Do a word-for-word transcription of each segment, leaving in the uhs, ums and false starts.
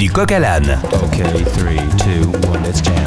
du coq à l'âne. Ok, three, two, one, let's jam.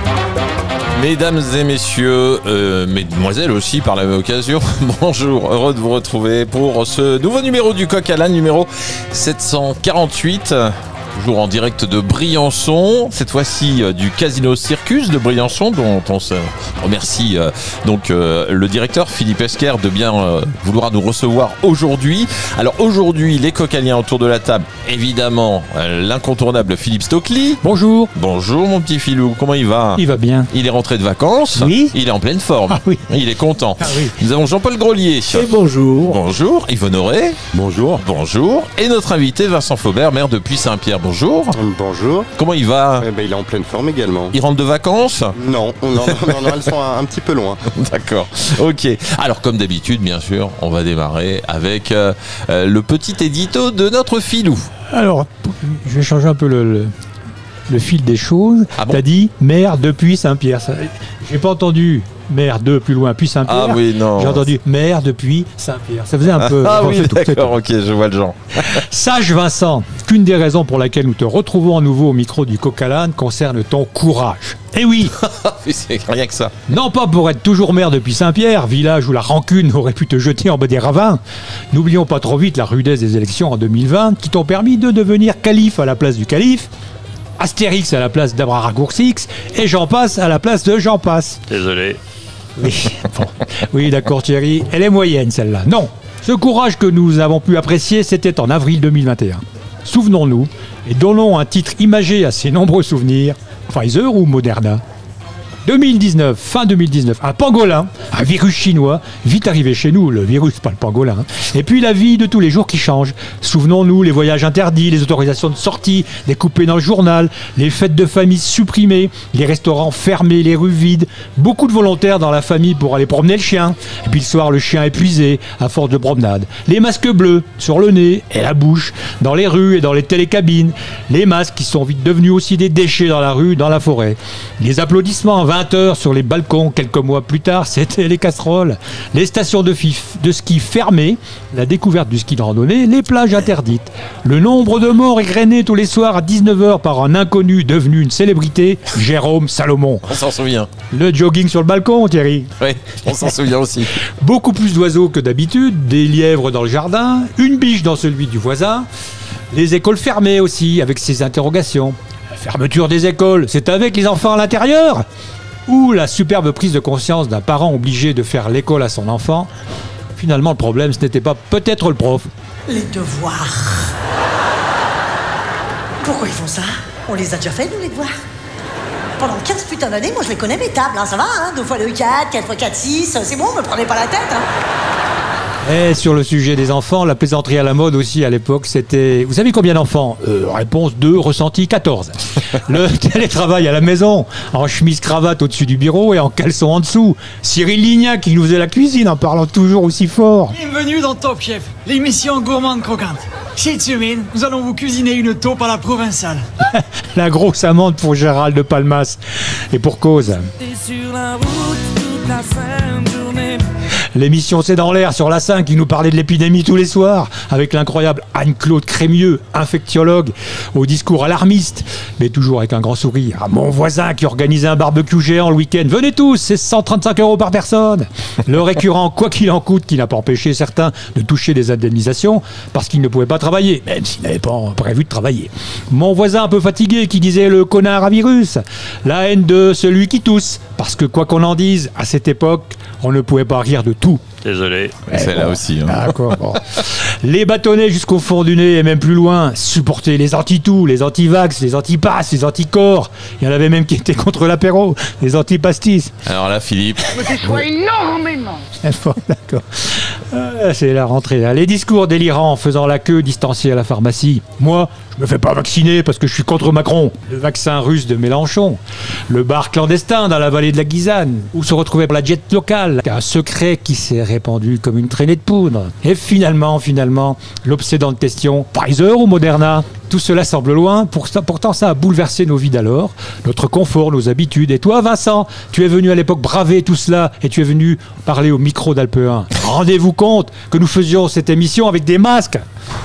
Mesdames et messieurs, euh, mesdemoiselles aussi par la même occasion, bonjour, heureux de vous retrouver pour ce nouveau numéro du coq à l'âne, numéro sept cent quarante-huit. Toujours en direct de Briançon, cette fois-ci euh, du Casino Circus de Briançon, dont on se remercie euh, donc euh, le directeur Philippe Esquer de bien euh, vouloir nous recevoir aujourd'hui. Alors aujourd'hui, les coqualiens autour de la table, évidemment euh, l'incontournable Philippe Stockley. Bonjour. Bonjour mon petit Philou, comment il va ? Il va bien. Il est rentré de vacances. Oui. Il est en pleine forme. Ah oui. Il est content. Ah oui. Nous avons Jean-Paul Grolier. Et bonjour. Bonjour. Yves Honoré. Bonjour. Bonjour. Et notre invité Vincent Faubert, maire de Puy-Saint-Pierre. Bonjour. Bonjour. Comment il va ? Eh ben, il est en pleine forme également. Il rentre de vacances ? Non, non, non, non, non, elles sont un, un petit peu loin. D'accord. Ok. Alors comme d'habitude, bien sûr, on va démarrer avec euh, euh, le petit édito de notre Philou. Alors, je vais changer un peu le, le, le fil des choses. Ah bon ? T'as dit maire depuis Saint-Pierre. Ça, j'ai pas entendu maire de plus loin, puis Saint-Pierre. Ah oui, non. J'ai entendu maire depuis Saint-Pierre. Ça faisait un peu... Ah bon, oui, c'est tout, c'est d'accord, tout. ok, je vois le genre. Sache Vincent, qu'une des raisons pour laquelle nous te retrouvons à nouveau au micro du coq à l'âne concerne ton courage. Eh oui. C'est rien que ça. Non pas pour être toujours maire depuis Saint-Pierre, village où la rancune aurait pu te jeter en bas des ravins. N'oublions pas trop vite la rudesse des élections en deux mille vingt qui t'ont permis de devenir calife à la place du calife, Astérix à la place d'Abraragourcix et j'en passe à la place de Jean Passe. Désolé. Oui, bon. Oui, d'accord Thierry, elle est moyenne celle-là. Non, ce courage que nous avons pu apprécier, c'était en avril deux mille vingt et un. Souvenons-nous et donnons un titre imagé à ces nombreux souvenirs, Pfizer ou Moderna ? deux mille dix-neuf, fin deux mille dix-neuf, un pangolin, un virus chinois, vite arrivé chez nous, le virus, pas le pangolin. Et puis la vie de tous les jours qui change. Souvenons-nous, les voyages interdits, les autorisations de sortie, découpées dans le journal, les fêtes de famille supprimées, les restaurants fermés, les rues vides, beaucoup de volontaires dans la famille pour aller promener le chien. Et puis le soir, le chien épuisé, à force de promenade. Les masques bleus, sur le nez et la bouche, dans les rues et dans les télécabines. Les masques qui sont vite devenus aussi des déchets dans la rue, dans la forêt. Les applaudissements, vingt heures sur les balcons, quelques mois plus tard, c'était les casseroles, les stations de, fif, de ski fermées, la découverte du ski de randonnée, les plages interdites. Le nombre de morts égrenés tous les soirs à dix-neuf heures par un inconnu devenu une célébrité, Jérôme Salomon. On s'en souvient. Le jogging sur le balcon, Thierry. Oui, on s'en souvient aussi. Beaucoup plus d'oiseaux que d'habitude, des lièvres dans le jardin, une biche dans celui du voisin, les écoles fermées aussi, avec ses interrogations. La fermeture des écoles, c'est avec les enfants à l'intérieur ? Ou la superbe prise de conscience d'un parent obligé de faire l'école à son enfant. Finalement, le problème, ce n'était pas peut-être le prof. Les devoirs. Pourquoi ils font ça ? On les a déjà fait, nous, les devoirs. Pendant quinze putains d'années, moi, je les connais, mes tables, hein, ça va, hein, deux fois deux, quatre, quatre fois quatre, six, c'est bon, me prenez pas la tête, hein. Et sur le sujet des enfants, la plaisanterie à la mode aussi à l'époque, c'était... Vous savez combien d'enfants ? euh, Réponse deux, ressenti quatorze. Le télétravail à la maison, en chemise-cravate au-dessus du bureau et en caleçon en dessous. Cyril Lignac qui nous faisait la cuisine en parlant toujours aussi fort. Bienvenue dans Top Chef, l'émission gourmande croquante. Cette semaine, nous allons vous cuisiner une taupe à la provençale. La grosse amende pour Gérald de Palmas. Et pour cause. Sur la route toute la sainte journée. L'émission C'est dans l'air sur la cinq qui nous parlait de l'épidémie tous les soirs avec l'incroyable Anne-Claude Crémieux, infectiologue, au discours alarmiste, mais toujours avec un grand sourire. Mon voisin qui organisait un barbecue géant le week-end. Venez tous, c'est cent trente-cinq euros par personne. Le récurrent quoi qu'il en coûte qui n'a pas empêché certains de toucher des indemnisations parce qu'ils ne pouvaient pas travailler, même s'ils n'avaient pas prévu de travailler. Mon voisin un peu fatigué qui disait le connard à virus. La haine de celui qui tousse parce que quoi qu'on en dise, à cette époque, on ne pouvait pas rire de tout. Désolé, ouais, c'est bon, là aussi. Hein. D'accord, bon. Les bâtonnets jusqu'au fond du nez et même plus loin, supporter les anti-tout, les anti-vax, les anti-pass, les anti-corps. Il y en avait même qui étaient contre l'apéro, les anti-pastis. Alors là, Philippe. Je me déçois énormément. Bon, d'accord. Euh, c'est la rentrée. Là. Les discours délirants faisant la queue distanciée à la pharmacie. Moi, je me fais pas vacciner parce que je suis contre Macron. Le vaccin russe de Mélenchon. Le bar clandestin dans la vallée de la Guisane, où se retrouvait la jet locale. Un secret qui s'est répandu comme une traînée de poudre. Et finalement, finalement, l'obsédante question, Pfizer ou Moderna ? Tout cela semble loin, pourtant ça a bouleversé nos vies d'alors, notre confort, nos habitudes. Et toi, Vincent, tu es venu à l'époque braver tout cela et tu es venu parler au micro d'Alpe un. Rendez-vous compte que nous faisions cette émission avec des masques.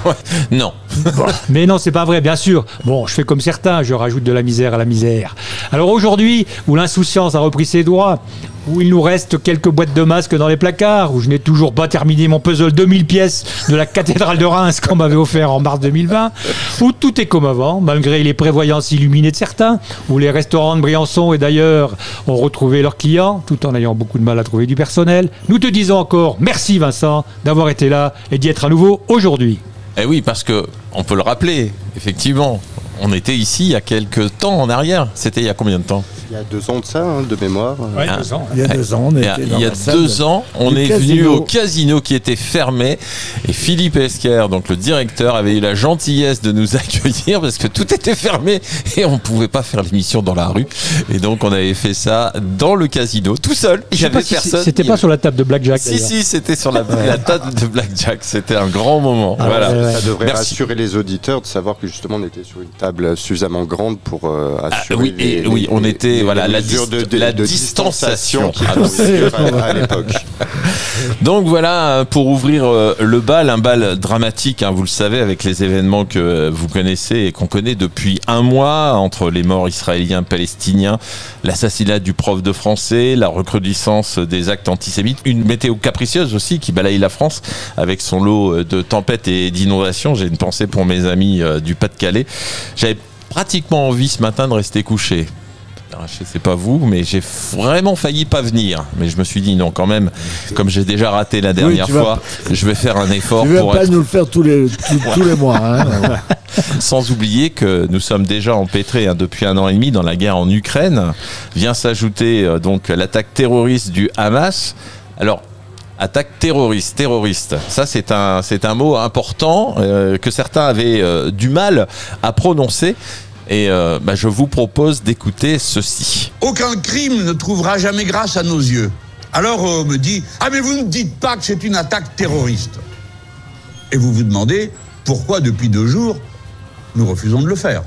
Non. Mais non, c'est pas vrai, bien sûr. Bon, je fais comme certains, je rajoute de la misère à la misère. Alors aujourd'hui, où l'insouciance a repris ses droits, où il nous reste quelques boîtes de masques dans les placards, où je n'ai toujours pas terminé mon puzzle deux mille pièces de la cathédrale de Reims qu'on m'avait offert en mars deux mille vingt, où tout est comme avant, malgré les prévoyances illuminées de certains, où les restaurants de Briançon et d'ailleurs ont retrouvé leurs clients, tout en ayant beaucoup de mal à trouver du personnel. Nous te disons encore merci Vincent d'avoir été là et d'y être à nouveau aujourd'hui. Eh oui, parce que on peut le rappeler, effectivement, on était ici il y a quelques temps en arrière. C'était il y a combien de temps ? Il y a deux ans de ça, hein, de mémoire. Ouais, Hein deux ans. Il y a deux ans, on Il y a, était il dans y a la salle deux ans, on du est venu casino. au casino qui était fermé et Philippe Esquer, donc le directeur, avait eu la gentillesse de nous accueillir parce que tout était fermé et on ne pouvait pas faire l'émission dans la rue. Et donc on avait fait ça dans le casino, tout seul. Il Je n'y sais pas avait si personne. c'était Il y pas avait- sur la table de Blackjack. Si, d'ailleurs. si, c'était sur la, la table de Blackjack. C'était un grand moment. Ah, voilà. ouais, ouais. Ça devrait Merci. rassurer les auditeurs de savoir que justement on était sur une table suffisamment grande pour euh, Ah, assurer oui, et les, oui, on les- était les voilà la, mesures dis- de, de- la de distanciation. qui Ah, étaient en vigueur à, à l'époque. Donc voilà, pour ouvrir euh, le bal, un bal dramatique, hein, vous le savez, avec les événements que vous connaissez et qu'on connaît depuis un mois, entre les morts israéliens, palestiniens, l'assassinat du prof de français, la recrudescence des actes antisémites, une météo capricieuse aussi qui balaye la France avec son lot de tempêtes et d'inondations. J'ai une pensée pour mes amis euh, du Pas-de-Calais. J'avais pratiquement envie ce matin de rester couché. Alors, je sais pas vous, mais j'ai vraiment failli pas venir. Mais je me suis dit non, quand même, comme j'ai déjà raté la dernière tu vas fois, je vais faire un effort Tu ne vas pour pas être. nous le faire tous les, tous, tous les mois. Hein. Sans oublier que nous sommes déjà empêtrés hein, depuis un an et demi dans la guerre en Ukraine. Vient s'ajouter euh, donc l'attaque terroriste du Hamas. Alors. Attaque terroriste, terroriste. Ça, c'est un, c'est un mot important euh, que certains avaient euh, du mal à prononcer. Et euh, bah, je vous propose d'écouter ceci. Aucun crime ne trouvera jamais grâce à nos yeux. Alors on me dit « Ah mais vous ne dites pas que c'est une attaque terroriste !» Et vous vous demandez pourquoi depuis deux jours nous refusons de le faire.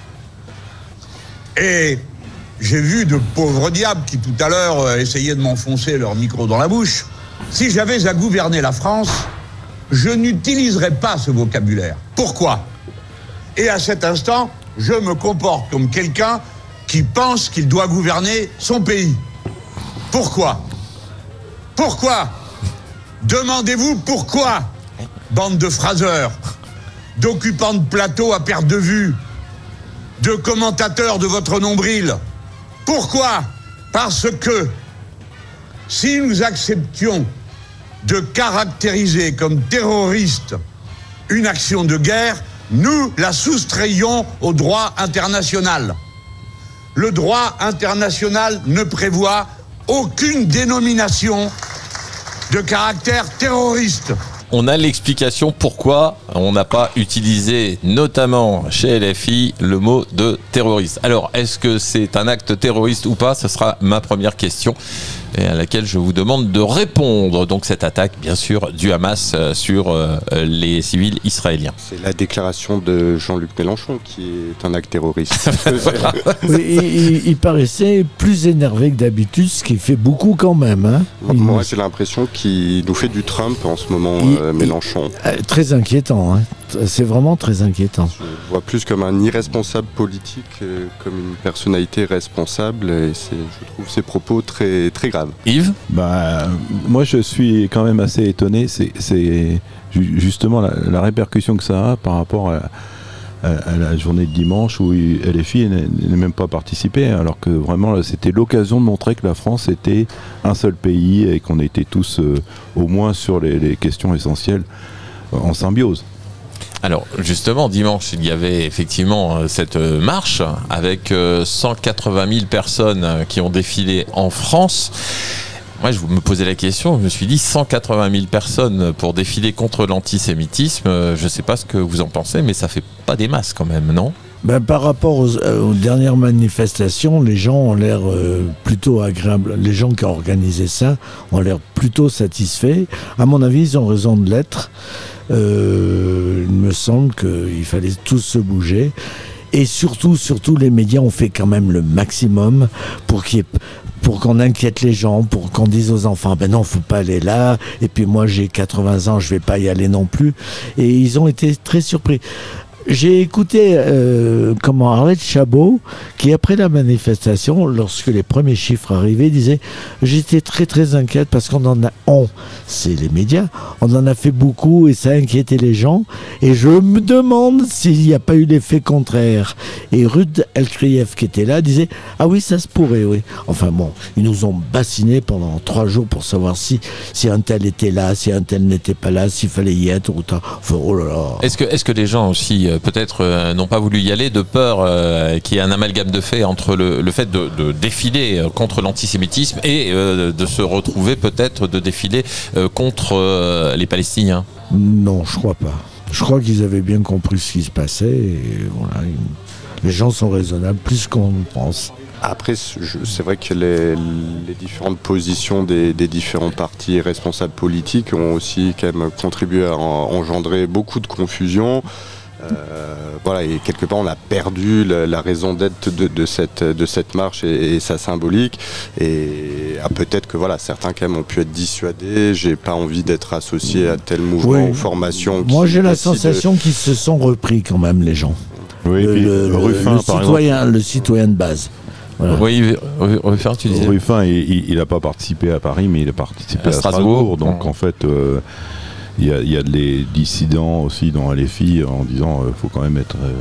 Et j'ai vu de pauvres diables qui tout à l'heure euh, essayaient de m'enfoncer leur micro dans la bouche. Si j'avais à gouverner la France, je n'utiliserais pas ce vocabulaire. Pourquoi ? Et à cet instant, je me comporte comme quelqu'un qui pense qu'il doit gouverner son pays. Pourquoi ? Pourquoi ? Demandez-vous pourquoi ? Bande de phraseurs, d'occupants de plateau à perte de vue, de commentateurs de votre nombril. Pourquoi ? Parce que si nous acceptions de caractériser comme terroriste une action de guerre, nous la soustrayons au droit international. Le droit international ne prévoit aucune dénomination de caractère terroriste. On a l'explication pourquoi on n'a pas utilisé, notamment chez L F I, le mot de terroriste. Alors, est-ce que c'est un acte terroriste ou pas ? Ce sera ma première question et à laquelle je vous demande de répondre. Donc cette attaque, bien sûr, du Hamas euh, sur euh, les civils israéliens. C'est la déclaration de Jean-Luc Mélenchon qui est un acte terroriste. Oui, il, il- il paraissait plus énervé que d'habitude, ce qui fait beaucoup quand même. Hein. Il- Moi, j'ai l'impression qu'il nous fait du Trump en ce moment, Il- euh, Mélenchon. euh, très inquiétant. Hein. C'est vraiment très inquiétant. Je le vois plus comme un irresponsable politique, euh, comme une personnalité responsable, et c'est, je trouve ses propos très, très graves. Yves ? Bah, moi, je suis quand même assez étonné. C'est, c'est ju- justement la, la répercussion que ça a par rapport à, à- à la journée de dimanche où L F I n'a n'a même pas participé, alors que vraiment là, c'était l'occasion de montrer que la France était un seul pays et qu'on était tous euh, au moins sur les, les questions essentielles euh, en symbiose. Alors justement, dimanche, il y avait effectivement euh, cette euh, marche avec euh, cent quatre-vingt mille personnes euh, qui ont défilé en France. Moi, je me posais la question, je me suis dit cent quatre-vingt mille personnes pour défiler contre l'antisémitisme. euh, Je ne sais pas ce que vous en pensez, mais ça fait pas des masses quand même, non ? Ben, par rapport aux, euh, aux dernières manifestations, les gens ont l'air euh, plutôt agréables. Les gens qui ont organisé ça ont l'air plutôt satisfaits. À mon avis, ils ont raison de l'être. Euh, il me semble qu'il fallait tous se bouger. Et surtout, surtout, les médias ont fait quand même le maximum pour qu'il y ait, pour qu'on inquiète les gens, pour qu'on dise aux enfants, ben non, faut pas aller là, et puis moi j'ai quatre-vingts ans, je vais pas y aller non plus. Et ils ont été très surpris. J'ai écouté euh, comment Arlette Chabot, qui après la manifestation, lorsque les premiers chiffres arrivaient, disait « J'étais très très inquiète parce qu'on en a... On, c'est les médias, on en a fait beaucoup et ça a inquiété les gens. Et je me demande s'il n'y a pas eu l'effet contraire. » Et Ruth Elkrieff, qui était là, disait « Ah oui, ça se pourrait, oui. » Enfin bon, ils nous ont bassinés pendant trois jours pour savoir si, si un tel était là, si un tel n'était pas là, s'il fallait y être ou pas. Enfin, oh là là. Est-ce que, est-ce que les gens aussi... Euh, peut-être euh, n'ont pas voulu y aller de peur euh, qu'il y ait un amalgame de fait entre le, le fait de, de défiler contre l'antisémitisme et euh, de se retrouver peut-être de défiler euh, contre euh, les Palestiniens? Non, je crois pas. Je crois qu'ils avaient bien compris ce qui se passait et voilà, ils, les gens sont raisonnables plus qu'on pense. Après, c'est vrai que les, les différentes positions des, des différents partis responsables politiques ont aussi quand même contribué à engendrer beaucoup de confusion. Euh, voilà, et quelque part on a perdu la, la raison d'être de, de, cette, de cette marche et, et sa symbolique, et ah, peut-être que voilà, certains quand même ont pu être dissuadés. J'ai pas envie d'être associé à tel mouvement oui. ou formation. Moi j'ai la sensation de... qu'ils se sont repris quand même, les gens. Oui, le, puis, le, Ruffin, le, citoyen, le citoyen de base. Voilà. Oui, Ruffin, tu disais. Ruffin, il n'a pas participé à Paris, mais il a participé à, à Strasbourg, Strasbourg. Donc en fait. Euh, Il y, a, il y a des dissidents aussi dans L F I en disant qu'il euh, faut quand même être euh,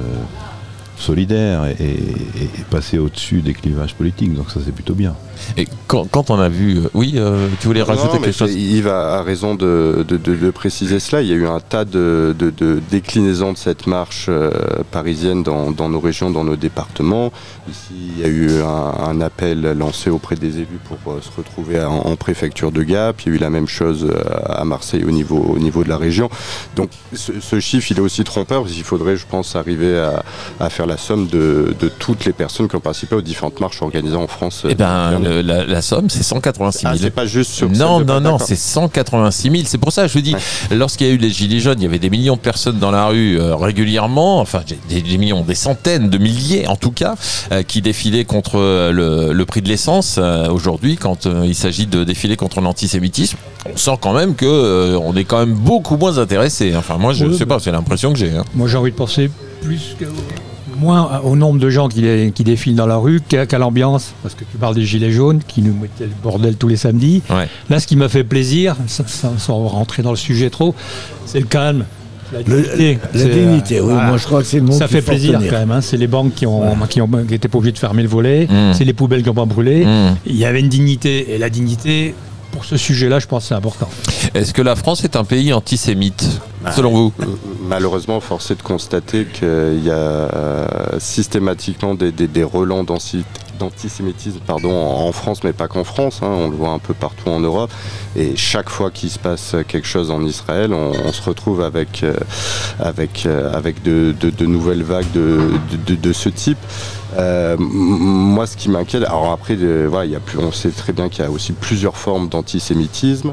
solidaire et, et, et passer au-dessus des clivages politiques. Donc ça, c'est plutôt bien. Et quand, quand on a vu... Euh, oui, euh, tu voulais rajouter non, quelque chose? Yves a, a raison de, de, de, de préciser cela. Il y a eu un tas de, de, de déclinaisons de cette marche euh, parisienne dans, dans nos régions, dans nos départements. Ici, il y a eu un, un appel lancé auprès des élus pour euh, se retrouver en, en préfecture de Gap. Il y a eu la même chose à Marseille au niveau, au niveau de la région. Donc ce, ce chiffre, il est aussi trompeur, parce qu'il faudrait, je pense, arriver à, à faire la somme de, de toutes les personnes qui ont participé aux différentes marches organisées en France. Eh ben, le, la, la somme, c'est cent quatre-vingt-six mille. Ah, c'est pas juste sur Non, non, non, c'est cent quatre-vingt-six mille. C'est pour ça que je vous dis, ouais. Lorsqu'il y a eu les Gilets jaunes, il y avait des millions de personnes dans la rue euh, régulièrement, enfin des, des millions, des centaines de milliers en tout cas, euh, qui défilaient contre euh, le, le prix de l'essence. Euh, aujourd'hui, quand euh, il s'agit de défiler contre l'antisémitisme, on sent quand même que euh, on est quand même beaucoup moins intéressé. Enfin, moi, je ne oui, sais pas, c'est l'impression que j'ai. Hein. Moi, j'ai envie de penser plus que... moins au nombre de gens qui, les, qui défilent dans la rue qu'à, qu'à l'ambiance, parce que tu parles des Gilets jaunes qui nous mettaient le bordel tous les samedis. Ouais. Là, ce qui m'a fait plaisir, sans rentrer dans le sujet trop, c'est le calme. La dignité, le, la dignité euh, oui, voilà. Moi je crois que c'est le mot ça fait plaisir quand même, hein. C'est les banques qui ont, ouais. qui ont qui étaient pas obligées de fermer le volet, mmh. C'est les poubelles qui n'ont pas brûlé. Mmh. Il y avait une dignité, et la dignité, pour ce sujet-là, je pense que c'est important. Est-ce que la France est un pays antisémite, bah, selon vous? Malheureusement, force est de constater qu'il y a euh, systématiquement des, des, des relents d'antisémitisme pardon, en France, mais pas qu'en France, hein, on le voit un peu partout en Europe. Et chaque fois qu'il se passe quelque chose en Israël, on, on se retrouve avec, euh, avec, euh, avec de, de, de nouvelles vagues de, de, de, de ce type. Euh, moi, ce qui m'inquiète, alors après, euh, voilà, il y a plus, on sait très bien qu'il y a aussi plusieurs formes d'antisémitisme.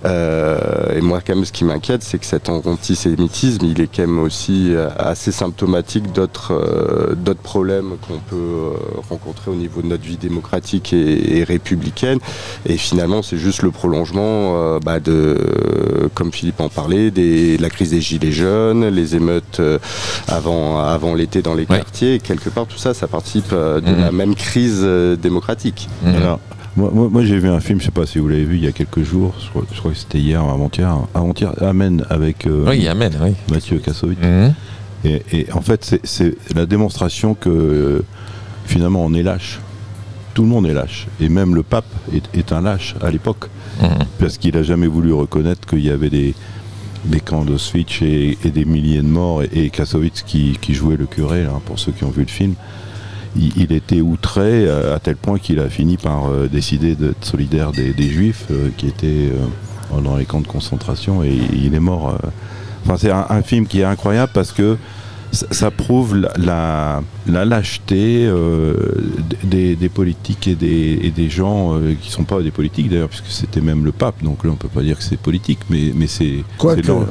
Euh, et moi, quand même, ce qui m'inquiète, c'est que cet antisémitisme, il est quand même aussi assez symptomatique d'autres, euh, d'autres problèmes qu'on peut euh, rencontrer au niveau de notre vie démocratique et, et républicaine. Et finalement, c'est juste le prolongement euh, bah, de, euh, comme Philippe en parlait, des, la crise des Gilets jaunes, les émeutes euh, avant, avant l'été dans les ouais. quartiers. Et quelque part, tout ça, ça participe euh, de mmh. la même crise euh, démocratique. Mmh. Alors, Moi, moi, moi j'ai vu un film, je ne sais pas si vous l'avez vu il y a quelques jours, je crois, je crois que c'était hier, avant-hier, avant-hier, Amen avec euh, oui, Amen, oui. Mathieu Kassovitz. Mmh. Et, et en fait, c'est, c'est la démonstration que euh, finalement on est lâche. Tout le monde est lâche. Et même le pape est, est un lâche à l'époque. Mmh. Parce qu'il n'a jamais voulu reconnaître qu'il y avait des, des camps d'Auschwitz et, et des milliers de morts. Et, et Kassovitz qui, qui jouait le curé, là, pour ceux qui ont vu le film. Il était outré euh, à tel point qu'il a fini par euh, décider d'être solidaire des, des Juifs euh, qui étaient euh, dans les camps de concentration, et il est mort. Euh. Enfin, c'est un, un film qui est incroyable parce que ça, ça prouve la, la, la lâcheté euh, des, des politiques et des, et des gens euh, qui ne sont pas des politiques d'ailleurs, puisque c'était même le pape, donc là on ne peut pas dire que c'est politique, mais, mais c'est... Quoi c'est que... dans,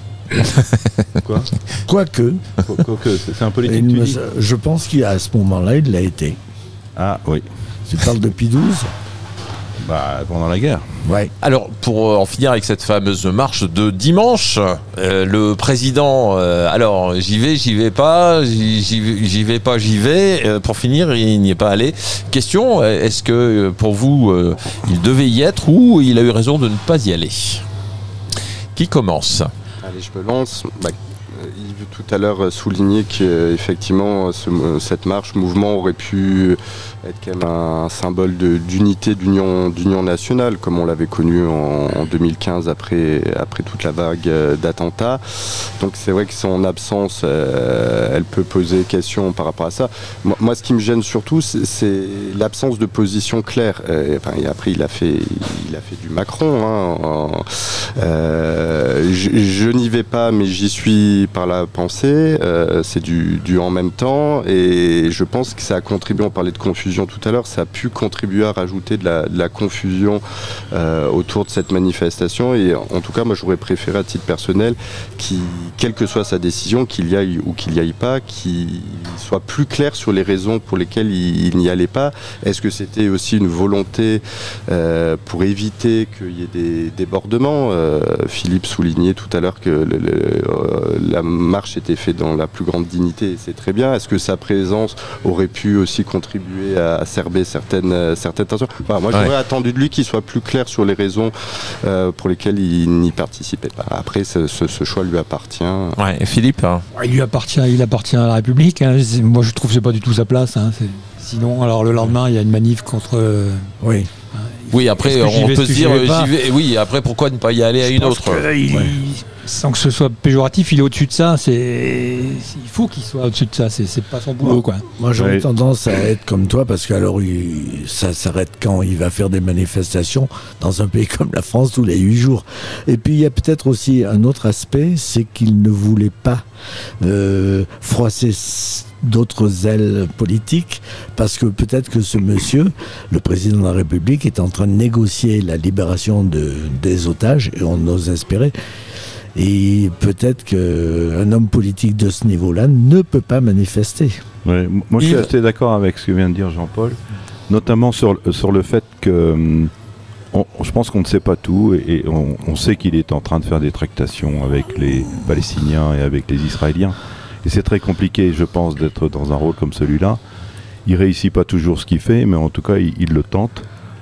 Quoi Quoique. Quoique, c'est un politique. Me, je pense qu'à ce moment-là, il l'a été. Ah oui. Tu parles de Pie douze ? Bah, pendant la guerre. Ouais. Alors, pour euh, en finir avec cette fameuse marche de dimanche, euh, le président, euh, alors j'y vais, j'y vais pas, j'y, j'y, vais- j'y vais pas, j'y vais. Euh, pour finir, il n'y est pas allé. Question, euh, est-ce que euh, pour vous, euh, il devait y être ou il a eu raison de ne pas y aller? Qui commence? Allez, je me lance. Bah, euh, Yves tout à l'heure soulignait qu'effectivement cette marche, mouvement aurait pu être quand même un symbole de- d'unité, d'union, d'union nationale, comme on l'avait connu en, en deux mille quinze après, après toute la vague euh, d'attentats. Donc c'est vrai que son absence, euh, elle peut poser question par rapport à ça. Moi, moi, ce qui me gêne surtout, c'est c'est l'absence de position claire. Euh, enfin, et après, il a fait, il a fait du Macron. Hein, en- euh, je je n'y vais pas, mais j'y suis par la pensée. Euh, c'est du, du en même temps, et je pense que ça a contribué. On parlait de confusion tout à l'heure, ça a pu contribuer à rajouter de la, de la confusion euh, autour de cette manifestation. Et en tout cas, moi, j'aurais préféré à titre personnel, qui, quelle que soit sa décision, qu'il y aille ou qu'il n'y aille pas, qu'il soit plus clair sur les raisons pour lesquelles il, il n'y allait pas. Est-ce que c'était aussi une volonté euh, pour éviter qu'il y ait des débordements? euh, Philippe soulignait tout à l'heure que le, le, euh, la marche était faite dans la plus grande dignité, et c'est très bien. Est-ce que sa présence aurait pu aussi contribuer à acerber certaines, euh, certaines tensions? Enfin, moi, j'aurais Ouais. attendu de lui qu'il soit plus clair sur les raisons euh, pour lesquelles il n'y participait pas. Après, ce, ce- ce choix lui appartient. Ouais, Philippe hein. Il lui appartient, il appartient à la République. hein. C'est- Moi, je trouve que c'est pas du tout sa place. hein. C'est- Sinon, alors le lendemain, il y a une manif contre. euh, Oui. Oui, après, Est-ce que j'y on vais, peut est-ce se que dire, j'y vais euh, pas j'y vais. Oui, après, pourquoi ne pas y aller à Je une pense autre? que, euh, il- Ouais. Sans que ce soit péjoratif, il est au-dessus de ça. C'est, il faut qu'il soit au-dessus de ça. C'est, c'est pas son boulot, quoi. Moi, j'aurais Ouais. tendance à être comme toi, parce qu'alors, il- ça s'arrête quand il va faire des manifestations dans un pays comme la France tous les huit jours. Et puis, il y a peut-être aussi un autre aspect, c'est qu'il ne voulait pas euh, froisser s- d'autres ailes politiques, parce que peut-être que ce monsieur, le président de la République, est en train de négocier la libération de, des otages, et on ose espérer. Et peut-être qu'un homme politique de ce niveau-là ne peut pas manifester. Ouais, m- moi, je suis Yves. assez d'accord avec ce que vient de dire Jean-Paul, notamment sur, sur le fait que hum, on- je pense qu'on ne sait pas tout, et, et on, on sait qu'il est en train de faire des tractations avec les Palestiniens et avec les Israéliens. Et c'est très compliqué, je pense, d'être dans un rôle comme celui-là. Il réussit pas toujours ce qu'il fait, mais en tout cas, il, il le tente.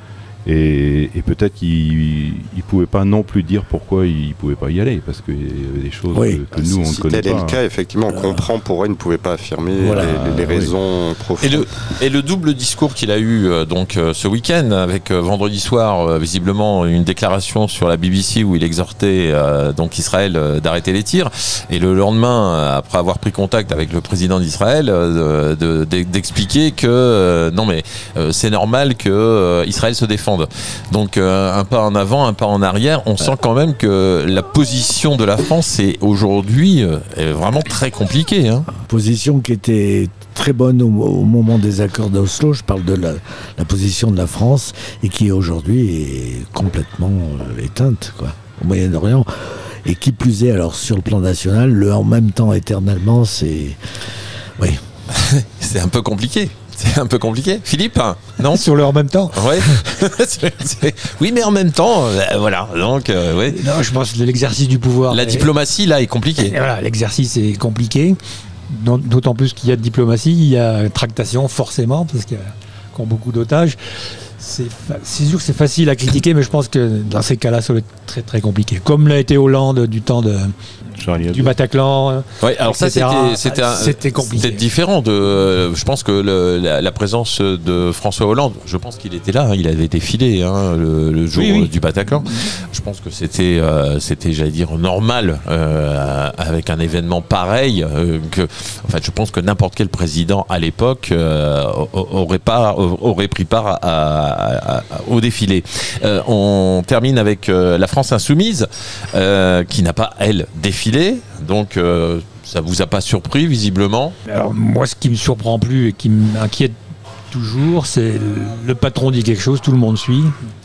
Et, et peut-être qu'il ne pouvait pas non plus dire pourquoi il ne pouvait pas y aller, parce qu'il y avait des choses Oui. que, que nous, on ne si connaît tel pas. est le cas, effectivement, on comprend pourquoi il ne pouvait pas affirmer Voilà. les, les- les Oui. raisons profondes. Et le, et le double discours qu'il a eu euh, donc euh, ce week-end, avec euh, vendredi soir euh, visiblement une déclaration sur la B B C où il exhortait euh, donc Israël euh, d'arrêter les tirs, et le lendemain, euh, après avoir pris contact avec le président d'Israël, euh, de- de- d'expliquer que euh, non mais euh, c'est normal que euh, Israël se défende. Donc euh, un pas en avant, un pas en arrière. On sent quand même que la position de la France est aujourd'hui euh, est vraiment très compliquée. Hein. Position qui était très bonne au, au moment des accords d'Oslo, je parle de la, la position de la France, et qui aujourd'hui est complètement euh, éteinte, quoi, au Moyen-Orient. Et qui plus est, alors sur le plan national, le en même temps éternellement, c'est... Oui. C'est un peu compliqué. C'est un peu compliqué. Philippe, non? Sur le en même temps. Ouais. C'est- c'est- Oui, mais en même temps, euh, voilà. Donc, euh, ouais. Non, je pense que l'exercerce du pouvoir. La est- diplomatie là est compliquée. Et voilà, l'exercice est compliqué. D'au- D'autant plus qu'il y a de diplomatie, il y a tractation forcément, parce qu'il y a qu'on a beaucoup d'otages. C'est fa- c'est sûr que c'est facile à critiquer, mais je pense que dans ces cas-là, ça va être très très compliqué. Comme l'a été Hollande du temps de, Charlie du Hebdo. Bataclan. Ouais, alors ça et cetera. c'était c'était un- C'était compliqué. c'était différent de euh, je pense que le- la, la présence de François Hollande, je pense qu'il était là, hein, il avait défilé hein, le, le jour Oui, oui. euh, du Bataclan. Je pense que c'était euh, c'était j'allais dire normal euh, avec un événement pareil euh, que en fait je pense que n'importe quel président à l'époque euh, a- aurait pas aurait pris part à- à- à- au défilé. Euh, on termine avec euh, la France insoumise euh, qui n'a pas elle défilé. Donc, euh, ça vous a pas surpris, visiblement? Alors, moi, ce qui me surprend plus et qui m'inquiète toujours, c'est le, le patron dit quelque chose, tout le monde suit.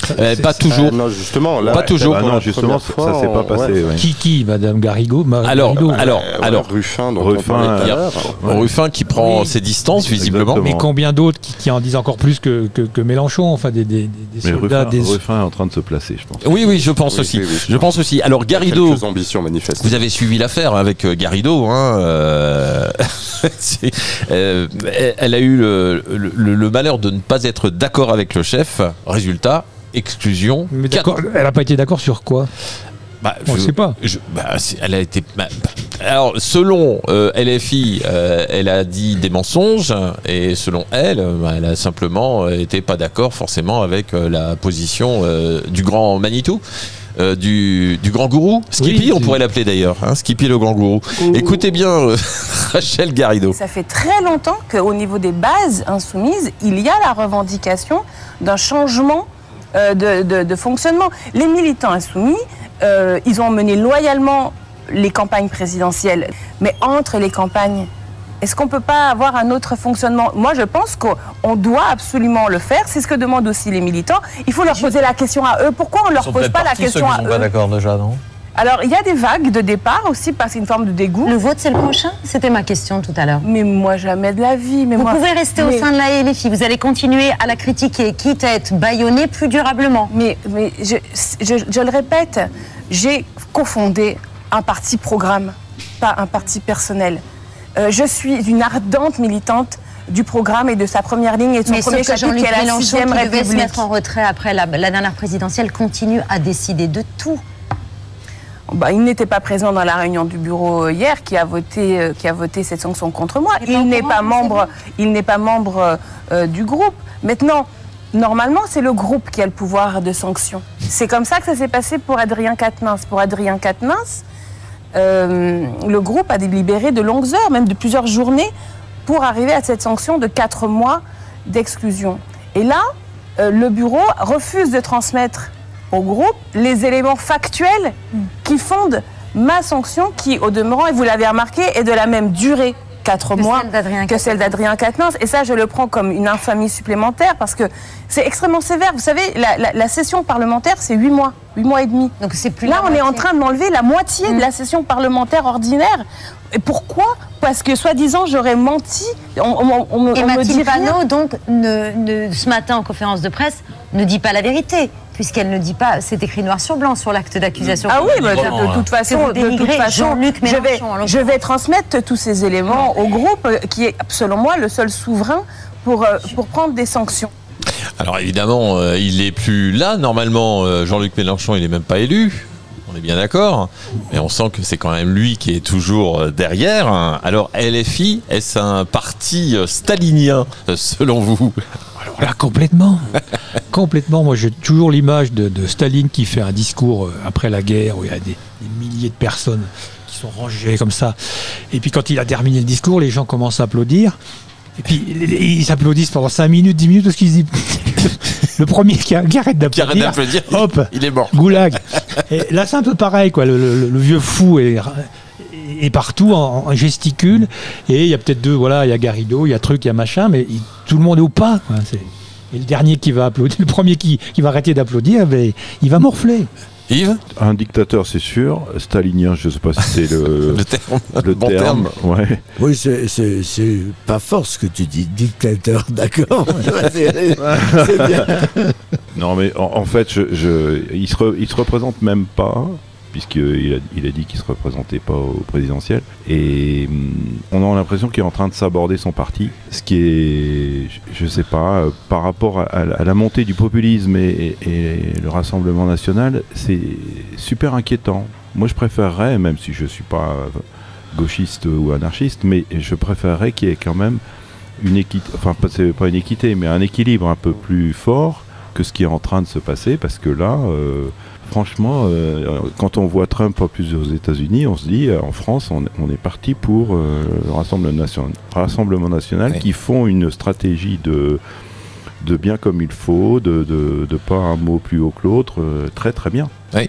Euh, pas toujours. Ah, non, justement, là, pas toujours. Ah non, justement, fois, ça s'est pas passé. ouais. Ouais. Qui, qui Madame Garrigo Mar- Alors, Garrido. alors, Ouais, alors, Ruffin, dont Ruffin, on parlait tout à il y a l'heure. Ruffin qui prend Oui. ses distances, visiblement. Exactement. Mais combien d'autres qui, qui en disent encore plus que, que, que Mélenchon, enfin des, des, des Mais soldats, Ruffin, des... Ruffin est en train de se placer, je pense. Oui, oui, je pense Oui, aussi. oui, oui, je pense aussi. Alors, Garrido, Quelques ambitions manifestes. vous avez suivi l'affaire avec euh, Garrido. Hein, euh, c'est- euh, elle a eu le, le- le malheur de ne pas être d'accord avec le chef. Résultat, exclusion. Mais Quatre- d'accord, elle n'a pas été d'accord sur quoi? Bah, On je- ne sait pas. je- bah, c'est- elle a été. bah, bah, alors, selon euh, L F I, euh, elle a dit des mensonges, et selon elle, euh, bah, elle a simplement euh, été pas d'accord forcément avec euh, la position euh, du grand Manitou. euh, du, du grand gourou, Skippy, Oui, on c'est- pourrait l'appeler d'ailleurs, hein, Skippy le grand gourou. Écoutez bien euh, Rachel Garrido. Ça fait très longtemps qu'au niveau des bases insoumises, il y a la revendication d'un changement euh, de, de- de fonctionnement. Les militants insoumis, euh, ils ont mené loyalement les campagnes présidentielles, mais entre les campagnes, est-ce qu'on ne peut pas avoir un autre fonctionnement? Moi, je pense qu'on doit absolument le faire. C'est ce que demandent aussi les militants. Il faut leur poser la question à eux. Pourquoi on ne leur pose pas la question à eux? d'accord déjà, non? Alors, il y a des vagues de départ aussi, parce qu'il y a une forme de dégoût. Le vote, c'est le prochain? C'était ma question tout à l'heure. Mais moi, jamais de la vie. Mais Vous moi, pouvez rester mais- au sein de la L F I, vous allez continuer à la critiquer, quitte à être bâillonné plus durablement. Mais, mais je, je, je le répète, j'ai cofondé un parti programme, pas un parti personnel. Euh, je suis une ardente militante du programme et de sa première ligne et de son Mais premier sauf que chapitre qui Jean-Luc est la Mélenchon, sixième qui devait se République. mettre en retrait après la, la dernière présidentielle, continue à décider de tout. Bah, il n'était pas présent dans la réunion du bureau euh, hier qui a voté, euh, qui a voté cette sanction contre moi. Il est pas Il au n'est courant, pas vous membre, savez. il n'est pas membre euh, euh, du groupe. Maintenant, normalement, c'est le groupe qui a le pouvoir de sanction. C'est comme ça que ça s'est passé pour Adrien Quatennens. Pour Adrien Quatennens, euh, le groupe a délibéré de longues heures, même de plusieurs journées, pour arriver à cette sanction de quatre mois d'exclusion. Et là, euh, le bureau refuse de transmettre au groupe les éléments factuels qui fondent ma sanction, qui, au demeurant, et vous l'avez remarqué, est de la même durée, quatre Que mois, celle d'Adrien que celle d'Adrien Quatennens. Et ça, je le prends comme une infamie supplémentaire, parce que c'est extrêmement sévère. Vous savez, la, la- la session parlementaire, c'est huit mois, huit mois et demi. Donc c'est plus Là, la on est en moitié. train de m'enlever la moitié de la session parlementaire ordinaire. Et pourquoi? Parce que, soi-disant, j'aurais menti. On, on- on me- Et on me dit Mathilde rien. Panot, donc, ne, ne- ce matin en conférence de presse, ne dit pas la vérité, puisqu'elle ne dit pas, c'est écrit noir sur blanc sur l'acte d'accusation. Ah oui, bah, de, Vraiment, de toute Que façon, vous de toute dénigrez façon, Jean-Luc je vais, Mélenchon, en l'occurrence. je vais transmettre tous ces éléments au groupe euh, qui est, selon moi, le seul souverain pour, euh, pour prendre des sanctions. Alors évidemment, euh, il est plus là. Normalement, euh, Jean-Luc Mélenchon, il est même pas élu. On est bien d'accord. Mais on sent que c'est quand même lui qui est toujours euh, derrière. hein. Alors L F I, est-ce un parti euh, stalinien, euh, selon vous? Là, complètement. Complètement. Moi, j'ai toujours l'image de, de Staline qui fait un discours euh, après la guerre où il y a des, des milliers de personnes qui sont rangées comme ça. Et puis, quand il a terminé le discours, les gens commencent à applaudir. Et puis, ils s'applaudissent pendant cinq minutes, dix minutes, parce qu'ils disent. Le premier qui, a- qui arrête Qui arrête d'applaudir, d'applaudir, hop, il est mort. goulag. Et là, c'est un peu pareil, quoi. Le, le- le vieux fou est, est partout, en, en gesticule. Et il y a peut-être deux, voilà, il y a Garrido, il y a truc, il y a machin, mais il- tout le monde est au pas, quoi. C'est- Et le dernier qui va applaudir, le premier qui, qui va arrêter d'applaudir, ben, il va morfler. Yves? Un dictateur, c'est sûr. Stalinien, je ne sais pas si c'est le, Le terme. le Bon terme. terme. Ouais. Oui, c'est- c'est c'est pas fort ce que tu dis, dictateur, d'accord. C'est c'est bien. Non, mais en, en fait, je, je, il se re- il se représente même pas, puisqu'il a, il a dit qu'il se représentait pas au présidentiel. Et hum, on a l'impression qu'il est en train de s'aborder son parti, ce qui est, je, je sais pas, euh, par rapport à, à la montée du populisme et, et- et le Rassemblement national, c'est super inquiétant. Moi, je préférerais, même si je suis pas gauchiste ou anarchiste, mais je préférerais qu'il y ait quand même une équité, enfin pas, c'est pas une équité, mais un équilibre un peu plus fort que ce qui est en train de se passer, parce que là, euh, franchement, euh, quand on voit Trump en plus aux États-Unis, on se dit, euh, en France, on, on est parti pour euh, le Rassemblement national, Rassemblement national Oui. qui font une stratégie de, de bien comme il faut, de, de, de pas un mot plus haut que l'autre, euh, très très bien. Oui.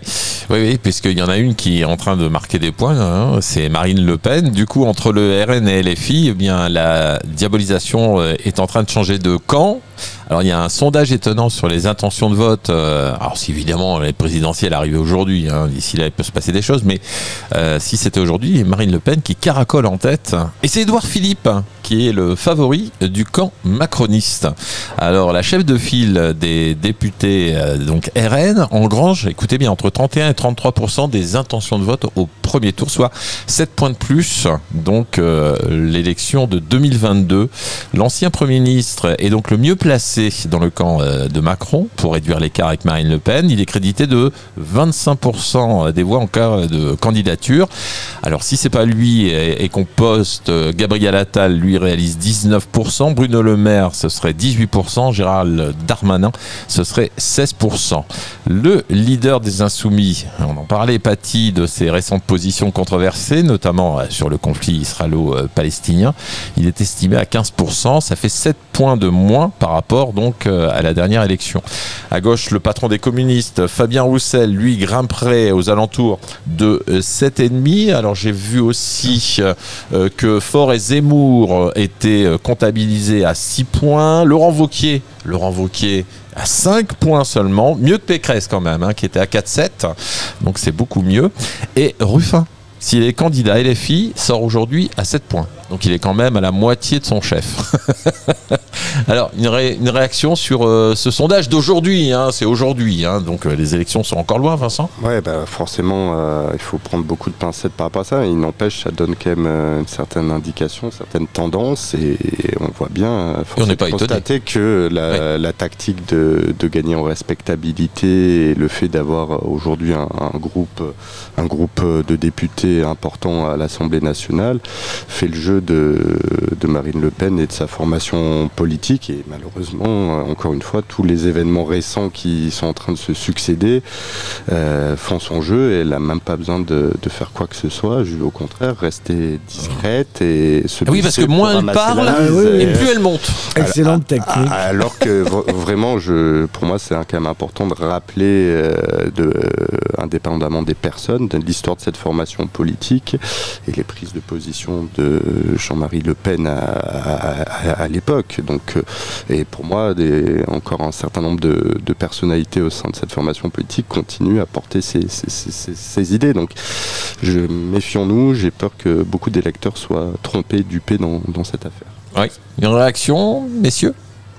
Oui, oui, puisqu'il y en a une qui est en train de marquer des points, hein, c'est Marine Le Pen. Du coup, entre le R N et L F I, eh bien, la diabolisation est en train de changer de camp. Alors, il y a un sondage étonnant sur les intentions de vote. Euh, alors, si évidemment les présidentielles arrivaient aujourd'hui, hein, d'ici là, il peut se passer des choses, mais euh, si c'était aujourd'hui, Marine Le Pen qui caracole en tête. Et c'est Édouard Philippe qui est le favori du camp macroniste. Alors, la chef de file des députés, euh, donc R N, engrange, écoutez bien, entre trente et un et trente-trois pour cent des intentions de vote au premier tour, soit sept points de plus. Donc, euh, l'élection de deux mille vingt-deux. L'ancien Premier ministre est donc le mieux placé dans le camp de Macron pour réduire l'écart avec Marine Le Pen. Il est crédité de vingt-cinq pour cent des voix en cas de candidature. Alors si c'est pas lui et, et qu'on poste Gabriel Attal, lui réalise dix-neuf pour cent, Bruno Le Maire ce serait dix-huit pour cent, Gérald Darmanin ce serait seize pour cent. Le leader des Insoumis, on en parlait, Paty, de ses récentes positions controversées, notamment sur le conflit israélo-palestinien, il est estimé à quinze pour cent, ça fait sept points de moins par rapport donc à la dernière élection. À gauche, le patron des communistes, Fabien Roussel, lui grimperait aux alentours de sept virgule cinq. Alors j'ai vu aussi euh, que Faure et Zemmour étaient comptabilisés à six points. Laurent Wauquiez, Laurent Wauquiez à cinq points seulement, mieux que Pécresse quand même, hein, qui était à quatre virgule sept. Donc c'est beaucoup mieux. Et Ruffin, s'il est candidat L F I, sort aujourd'hui à sept points. Donc il est quand même à la moitié de son chef. Alors, une, ré, une réaction sur euh, ce sondage d'aujourd'hui, hein, c'est aujourd'hui, hein, donc euh, les élections sont encore loin, Vincent ? Oui, bah, forcément, euh, il faut prendre beaucoup de pincettes par rapport à ça. Il n'empêche, ça donne quand même euh, une certaine indication, une certaine tendance, et, et on voit bien, euh, on n'est pas constater étonné. que la, ouais. la tactique de, de gagner en respectabilité et le fait d'avoir aujourd'hui un, un, groupe, un groupe de députés important à l'Assemblée nationale fait le jeu de, de Marine Le Pen et de sa formation politique. Et malheureusement, encore une fois, tous les événements récents qui sont en train de se succéder euh, font son jeu et elle n'a même pas besoin de, de faire quoi que ce soit. Je, au contraire, rester discrète et se ah oui, parce que moins elle parle ah, oui, et oui. plus elle monte. Excellente technique. Alors que vraiment, je, pour moi, c'est quand même important de rappeler, euh, de, euh, indépendamment des personnes, de l'histoire de cette formation politique et les prises de position de Jean-Marie Le Pen à, à, à, à l'époque. Donc, et pour moi, des, encore un certain nombre de, de personnalités au sein de cette formation politique continuent à porter ces, ces, ces, ces idées. Donc, je, méfions-nous, j'ai peur que beaucoup d'électeurs soient trompés, dupés dans, dans cette affaire. Oui. Une réaction, messieurs ?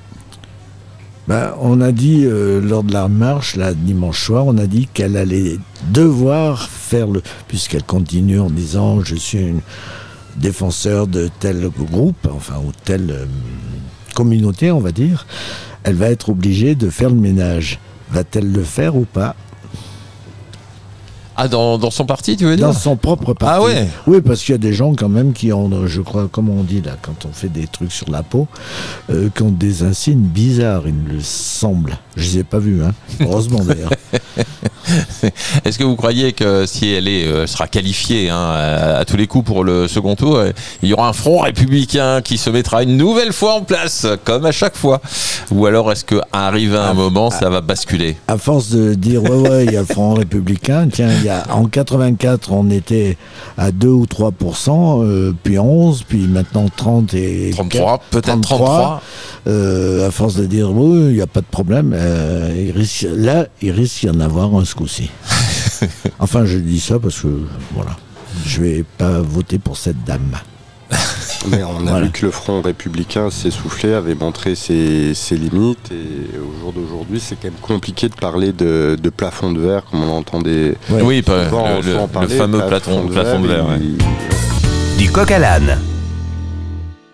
Ben, on a dit, euh, lors de la marche, là, dimanche soir, on a dit qu'elle allait devoir faire le... Puisqu'elle continue en disant « je suis une défenseur de tel groupe », enfin, ou telle euh, communauté, on va dire, elle va être obligée de faire le ménage. Va-t-elle le faire ou pas ? Ah, dans, dans son parti, tu veux dire ? Dans son propre parti. Ah ouais ? Oui, parce qu'il y a des gens quand même qui ont, je crois, comme on dit là, quand on fait des trucs sur la peau, euh, qui ont des insignes bizarres, il me semble. Je les ai pas vus, hein. Heureusement d'ailleurs. Est-ce que vous croyez que si elle est, euh, sera qualifiée hein, à, à tous les coups pour le second tour, euh, il y aura un front républicain qui se mettra une nouvelle fois en place, comme à chaque fois ? Ou alors est-ce qu'à arriver à un à, moment, à, ça va basculer ? À force de dire, ouais, ouais, il y a le front républicain, tiens, il y a, en quatre-vingt-quatre, on était à deux ou trois pour cent, euh, puis onze, puis maintenant trente et... trente-trois, peut-être trente-trois. Euh, à force de dire, oui, il n'y a pas de problème, euh, il risque, là, il risque d'y en avoir un ce coup-ci. Enfin, je dis ça parce que, voilà, je vais pas voter pour cette dame. Mais on a voilà. vu que le Front républicain s'essoufflait, avait montré ses, ses limites, et au jour d'aujourd'hui, c'est quand même compliqué de parler de, de plafond de verre, comme on entendait. Ouais. Oui, souvent, le, le, le fameux plafond, plafond de verre. Il... Du coq à l'âne.